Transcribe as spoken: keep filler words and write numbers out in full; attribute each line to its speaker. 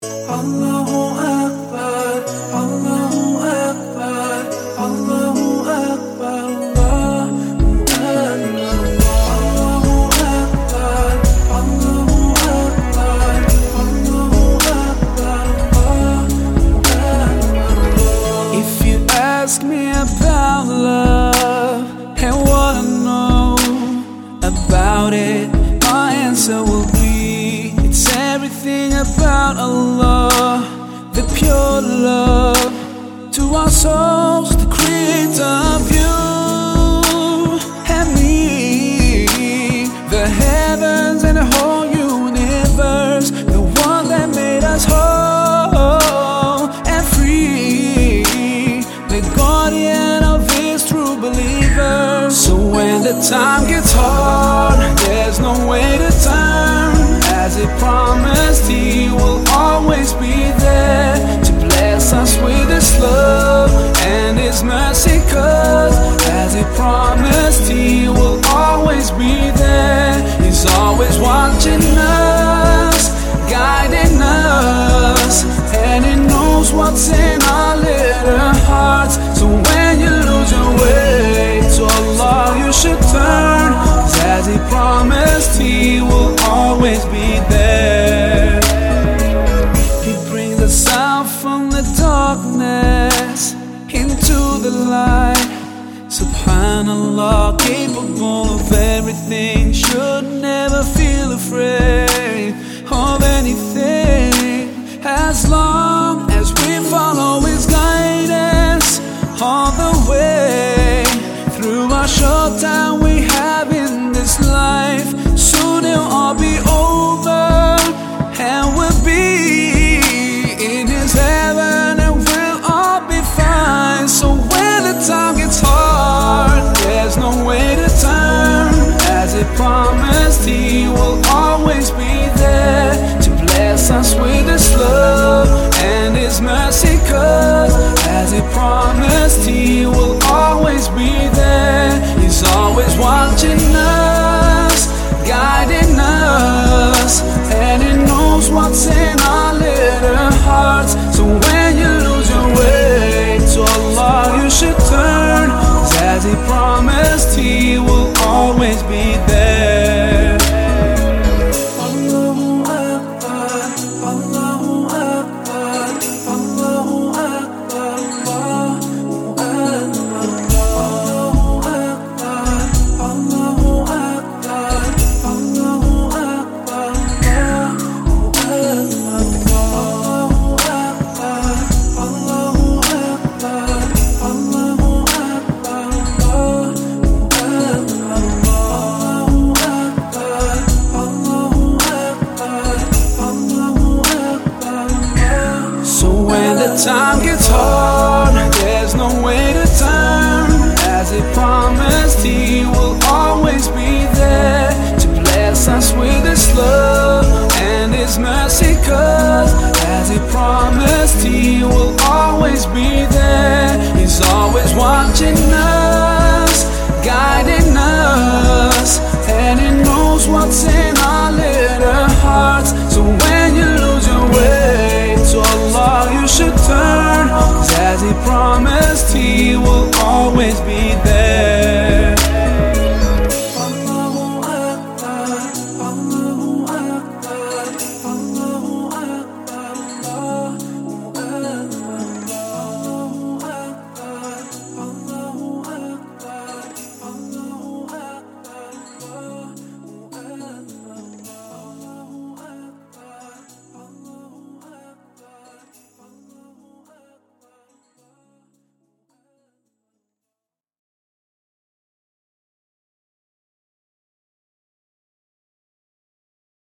Speaker 1: Allahu Akbar, Allahu Akbar, Allahu Akbar, Allahu Akbar, Allahu Akbar, Allahu Akbar, Allahu Akbar. If you ask me about love and what I know about it, my answer will be it's everything about Allah, the pure love to our souls, the creator of you and me, the heavens and the whole universe, the one that made us whole and free, the guardian of his true believers. So when the time gets hard, there's no way to turn. As he promised, he will always be there to bless us with his love and his mercy. Cause as he promised, he will always be there. He's always watching us, guiding us, and he knows what's in our little hearts. So when you lose your way, to Allah you should turn. Cause as he promised, he will always be there. He brings us out from the darkness into the light. Subhanallah, capable of everything, should never feel afraid of anything, as long as we follow his guidance all the way through our short time we have in this life. Soon it'll all be over and we'll be in his heaven and we'll all be fine. So when the time gets hard, there's no way to turn. As he promised, he will always be there to bless us with his love and his mercy. Cause as he promised, he will always be there. He's always watching us, guiding us, and he knows what's in our little hearts. So when you lose your way, to Allah you should turn. Cause as he promised, he will always be there. Allahu Akbar, Allahu Akbar, Allahu Akbar, Allahu Akbar, Allahu Akbar, Allahu Akbar, Allahu Akbar, Allahu Akbar, Allahu Akbar, Allahu Akbar, Allahu Akbar, Allahu Akbar. So when the time gets hard, there's no way to turn. As he promised, he will always be there to bless us with his love and his mercy. Cause as he promised, he will always be there. He's always watching us.